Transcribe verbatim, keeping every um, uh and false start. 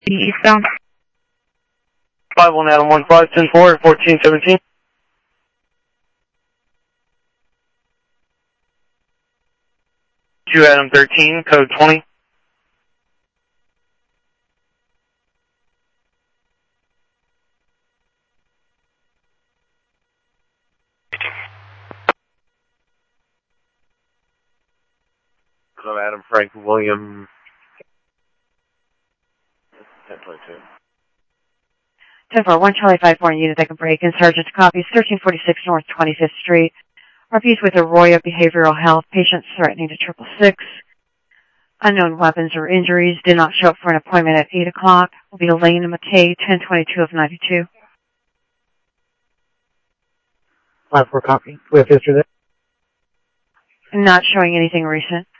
Eastbound. five one Adam one five ten four fourteen seventeen. two Adam thirteen, code twenty. Hello, Adam Frank William. ten twenty-two. ten four one Charlie five four unit that can break in. Sergeant copies thirteen forty-six North twenty-fifth Street. R V's with Arroyo Behavioral Health. Patients threatening to triple six. Unknown weapons or injuries. Did not show up for an appointment at eight o'clock. Will be Elaine McKay, ten twenty-two of ninety-two. five four copy. We have history there. Not showing anything recent.